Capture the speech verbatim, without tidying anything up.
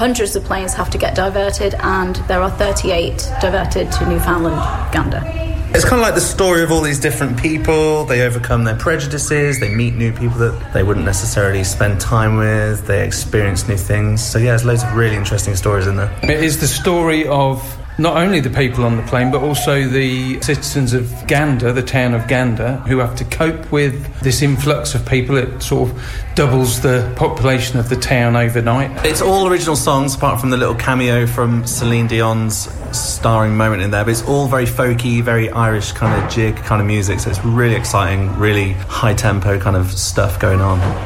hundreds of planes have to get diverted, and there are thirty-eight diverted to Newfoundland, Gander. It's kind of like the story of all these different people. They overcome their prejudices, they meet new people that they wouldn't necessarily spend time with, they experience new things. So yeah, there's loads of really interesting stories in there. It is the story of not only the people on the plane, but also the citizens of Gander, the town of Gander, who have to cope with this influx of people. It sort of doubles the population of the town overnight. It's all original songs, apart from the little cameo from Celine Dion's starring moment in there, but it's all very folky, very Irish kind of jig kind of music, so it's really exciting, really high tempo kind of stuff going on.